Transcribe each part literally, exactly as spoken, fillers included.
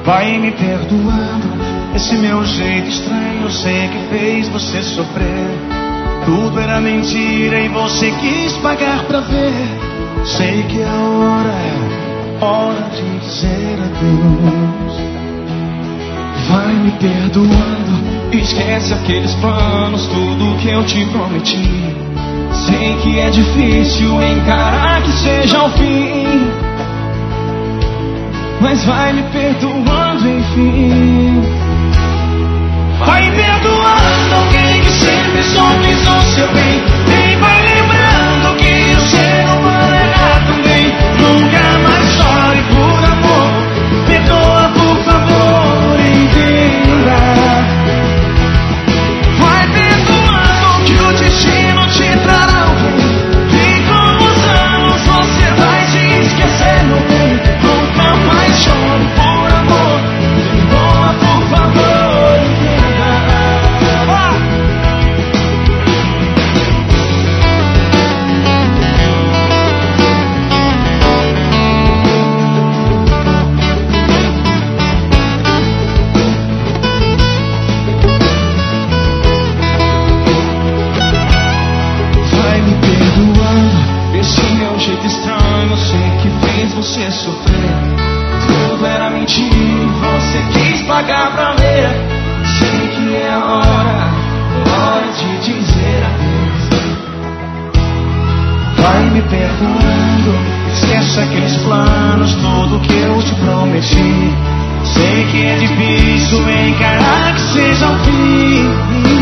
Vai me perdoando, esse meu jeito estranho eu sei que fez você sofrer. Tudo era mentira e você quis pagar pra ver. Sei que a hora é hora de dizer adeus. Vai me perdoando, esquece aqueles planos, tudo que eu te prometi. Sei que é difícil encarar que seja o fim, mas vai me perdoando enfim. Vai perdoando alguém que sempre só quis o seu bem. E vai lembrando que o ser humano erra também. Nunca mais chore por amor, perdoa por favor, entenda. Vai perdoando que o destino te trará alguém. E com os anos você vai se esquecer, meu bem. Nunca mais chore por amor, perdoa por favor, entenda. Vai me perdoando, esse meu jeito estranho eu sei que fez você sofrer. Tudo era mentira, você quis pagar pra ver. Sei que é a hora, hora de dizer adeus. Vai me perdoando, esquece aqueles planos, tudo que eu te prometi. Sei que é difícil encarar que seja o fim,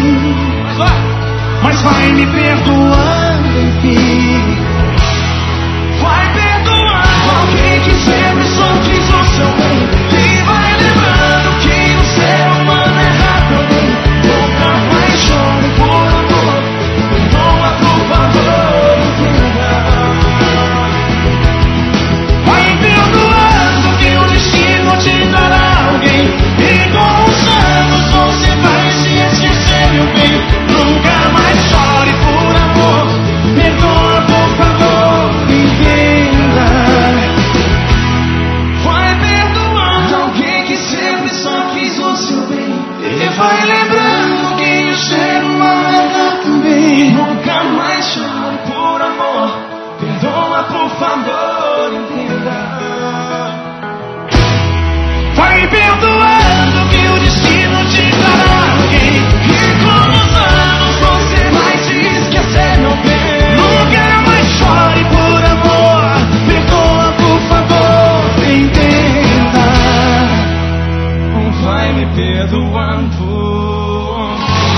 mas vai me perdoando enfim. Vai perdoando alguém que sempre só quis o seu bem. E vai lembrando que o ser humano erra também. Nunca mais chore por amor, perdoa por favor, entenda. Vai perdoando que o destino te dará alguém. E com os anos você vai se esquecer, meu bem. Nunca mais chore por amor, perdoa por favor, entenda. Vai perdoando alguém que sempre só quis o seu bem. E vai lembrando que o ser humano erra também. Nunca mais chore por amor, perdoa por favor, entenda. Vai perdoando que o destino te dará alguém. E com os anos você vai se esquecer, meu bem. Nunca mais chore por amor, perdoa por favor, entenda. Vai me perdoando.